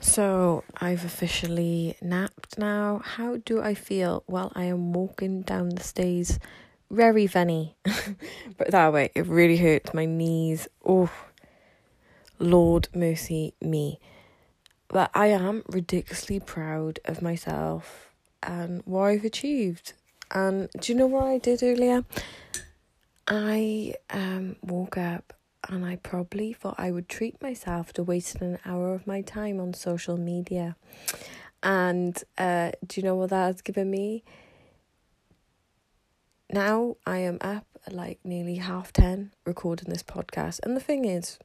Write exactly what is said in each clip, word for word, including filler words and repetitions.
So I've officially napped now. How do I feel? Well, I am walking down the stairs. Very funny. But that way, it really hurts my knees. Oh, Lord mercy me. But I am ridiculously proud of myself and what I've achieved. And do you know what I did earlier? I um woke up and I probably thought I would treat myself to wasting an hour of my time on social media. And uh, do you know what that has given me? Now I am up at like nearly half ten recording this podcast. And the thing is,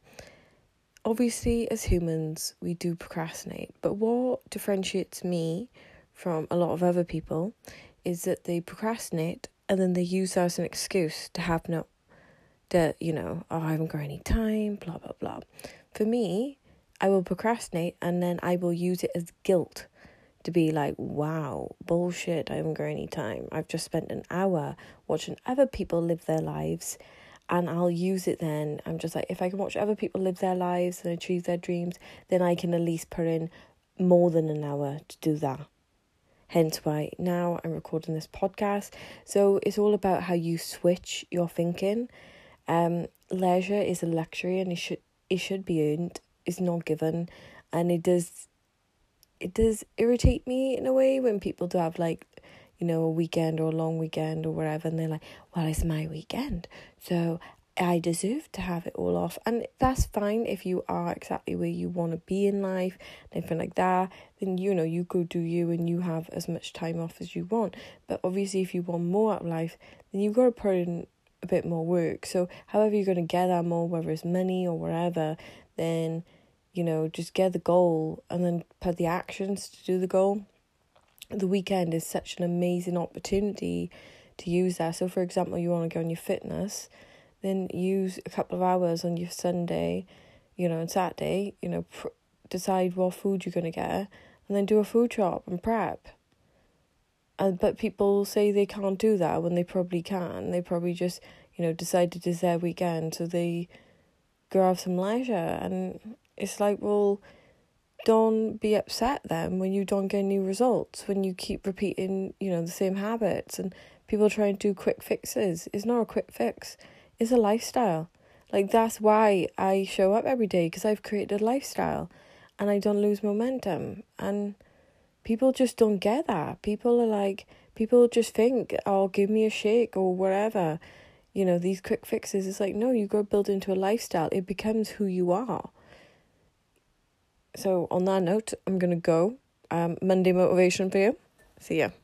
obviously as humans, we do procrastinate. But what differentiates me from a lot of other people is that they procrastinate and then they use that as an excuse to have no that, you know, oh, I haven't got any time, blah, blah, blah. For me, I will procrastinate and then I will use it as guilt to be like, wow, bullshit, I haven't got any time. I've just spent an hour watching other people live their lives and I'll use it then. I'm just like, if I can watch other people live their lives and achieve their dreams, then I can at least put in more than an hour to do that. Hence why now I'm recording this podcast. So it's all about how you switch your thinking. Um, leisure is a luxury and it should it should be earned. It's not given, and it does it does irritate me in a way when people do have like, you know, a weekend or a long weekend or whatever, and they're like, well, it's my weekend, so I deserve to have it all off. And that's fine if you are exactly where you want to be in life and everything like that. Then, you know, you go do you and you have as much time off as you want. But obviously, if you want more out of life, then you've got to put in a bit more work. So however you're going to get that more, whether it's money or whatever, then, you know, just get the goal and then put the actions to do the goal. The weekend is such an amazing opportunity to use that. So for example, you want to go on your fitness, then use a couple of hours on your Sunday, you know, and Saturday, you know, pr- decide what food you're going to get and then do a food shop and prep. And but people say they can't do that when they probably can. They probably just, you know, decided it's their weekend, so they go have some leisure. And it's like, well, don't be upset then when you don't get any results, when you keep repeating, you know, the same habits. And people try and do quick fixes. It's not a quick fix. It's a lifestyle. Like, that's why I show up every day, because I've created a lifestyle and I don't lose momentum. And people just don't get that. People are like, people just think, oh, give me a shake or whatever. You know, these quick fixes. It's like, no, you got to build into a lifestyle. It becomes who you are. So on that note, I'm going to go. Um, Monday motivation for you. See ya.